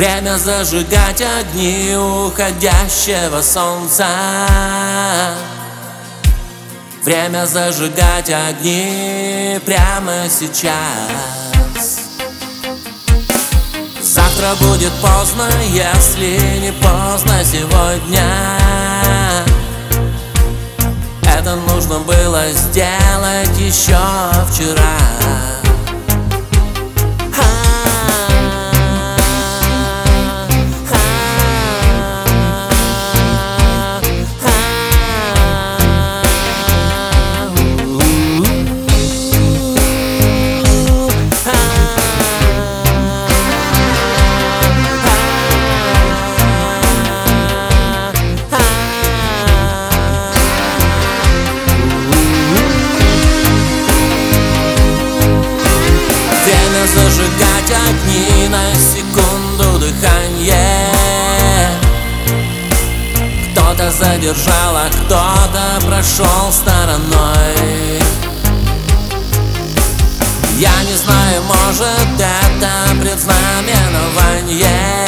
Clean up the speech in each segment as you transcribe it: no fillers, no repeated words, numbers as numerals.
Время зажигать огни уходящего солнца. Время зажигать огни прямо сейчас. Завтра будет поздно, если не поздно сегодня. Это нужно было сделать еще вчера. Зажигать огни, на секунду дыхание. Кто-то задержал, а кто-то прошел стороной. Я не знаю, может, это предзнаменование,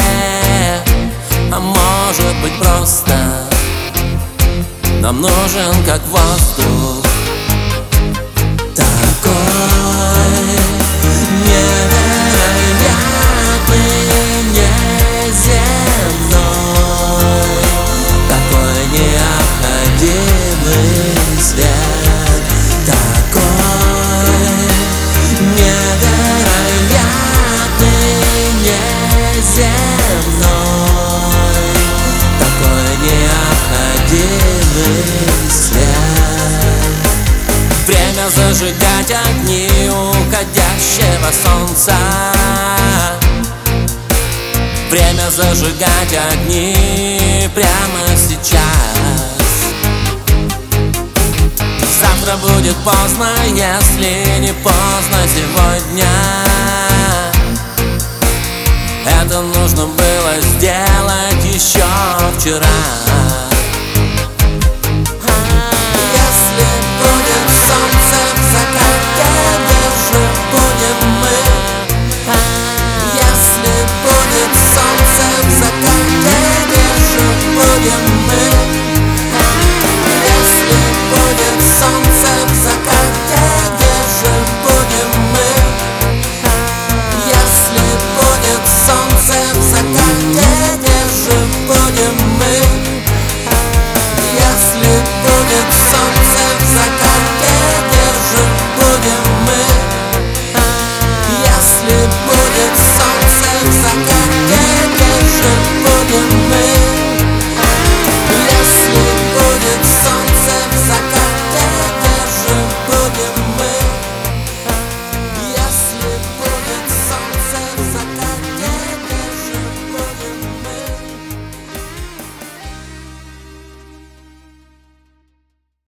а может быть просто нам нужен как воздух такой невероятный, неземной, такой необходимый свет, такой невероятный, неземной, такой необходимый свет. Время зажигать огни уходящего солнца. Время зажигать огни прямо сейчас. Завтра будет поздно, если не поздно сегодня. Это нужно было сделать еще вчера.